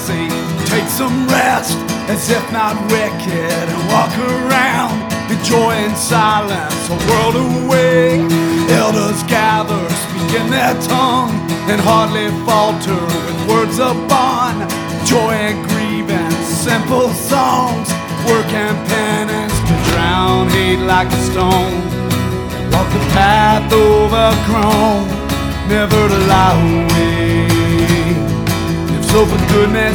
say, take some rest, as if not wicked, and walk around, enjoying silence, a world away. Elders gather, speaking their tongue, and hardly falter with words of bond. Joy and grievance, simple songs, work and penance to drown hate like a stone. Walk the path overgrown, never to lie away. If so, for goodness